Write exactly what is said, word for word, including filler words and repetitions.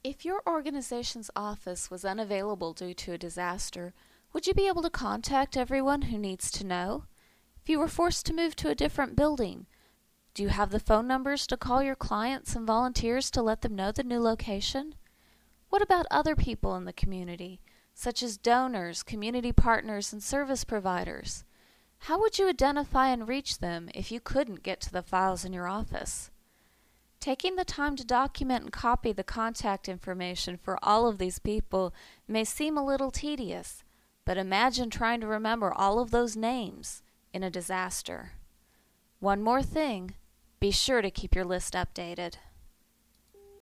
If your organization's office was unavailable due to a disaster, would you be able to contact everyone who needs to know? If you were forced to move to a different building, do you have the phone numbers to call your clients and volunteers to let them know the new location? What about other people in the community, such as donors, community partners, and service providers? How would you identify and reach them if you couldn't get to the files in your office? Taking the time to document and copy the contact information for all of these people may seem a little tedious, but imagine trying to remember all of those names in a disaster. One more thing, be sure to keep your list updated.